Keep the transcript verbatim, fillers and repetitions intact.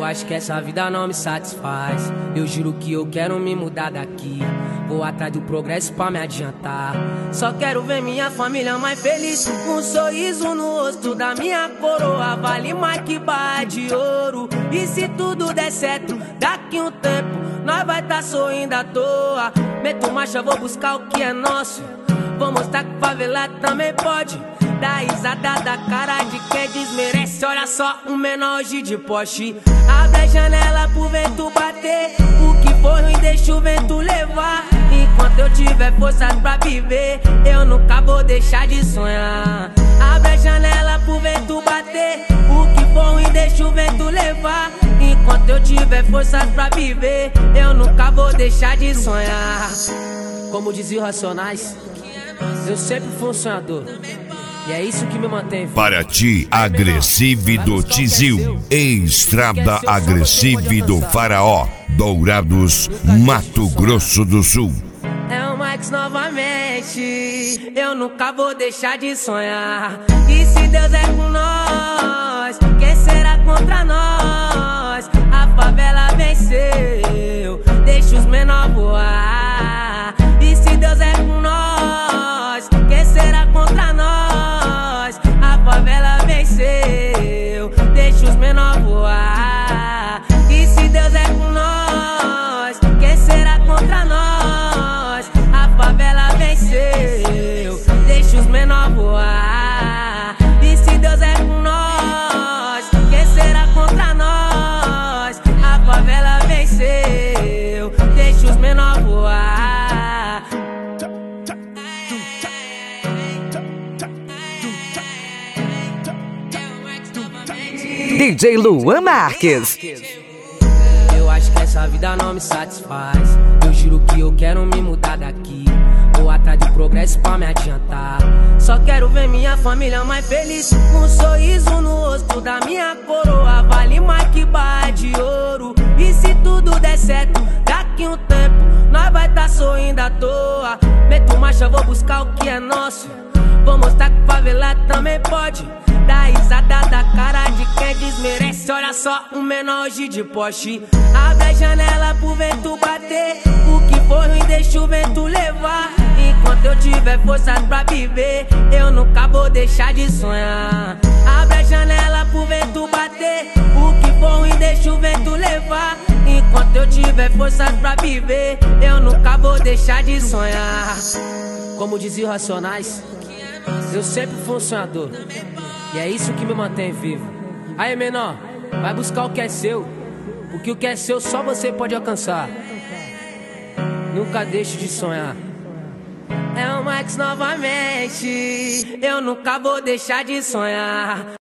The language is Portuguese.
acho que essa vida não me satisfaz. Eu juro que eu quero me mudar daqui. Vou atrás do progresso pra me adiantar. Só quero ver minha família mais feliz, com um sorriso no rosto da minha coroa. Vale mais que barra de ouro. E se tudo der certo, daqui um tempo nós vai tá sorrindo à toa. Meto marcha, vou buscar o que é nosso. Vou mostrar que favelado também pode. Dá risada da cara de quem desmerece. Olha só, um menor hoje de Porsche. Abre a janela pro vento bater. O que for ruim deixa o vento levar. Enquanto eu tiver forças pra viver, eu nunca vou deixar de sonhar. Abre a janela pro vento bater. O que for ruim deixa o vento levar. Enquanto eu tiver forças pra viver, eu nunca vou deixar de sonhar. Como diziam Racionais, eu sempre fui um sonhador. E é isso que me mantém vivo. Paraty Agressive do Tizil, Estrada Agressive do Faraó, Dourados, Mato Grosso do Sul. É o Max novamente, eu nunca vou deixar de sonhar. E se Deus é com nós, quem será contra nós? A favela venceu, deixa os menores voar. E se Deus é com nós, quem será contra nós? A favela venceu, deixa os menores voar. E se Deus é com nós, quem será contra nós? A favela venceu, deixa os menores voar. E se Deus é com nós, quem será contra nós? A favela venceu, deixa os menores voar. D J Luan Marques. Eu acho que essa vida não me satisfaz. Eu juro que eu quero me mudar daqui. Vou atrás do progresso pra me adiantar. Só quero ver minha família mais feliz, com um sorriso no rosto da minha coroa. Vale mais que barra de ouro. E se tudo der certo, daqui um tempo nós vai tá sorrindo à toa. Meto marcha, vou buscar o que é nosso. Vou mostrar que favelado também pode. Dá risada da cara de quem desmerece. Olha só, um menor hoje de Porsche. Abre a janela pro vento bater. O que for ruim deixa o vento levar. Enquanto eu tiver forças pra viver, eu nunca vou deixar de sonhar. Abre a janela pro vento bater. O que for ruim deixa o vento levar. Enquanto eu tiver forças pra viver, eu nunca vou deixar de sonhar. Como diziam Racionais, eu sempre fui um sonhador. E é isso que me mantém vivo. Aí, menor, vai buscar o que é seu. Porque o que é seu só você pode alcançar. Nunca deixe de sonhar. É o Max novamente, eu nunca vou deixar de sonhar.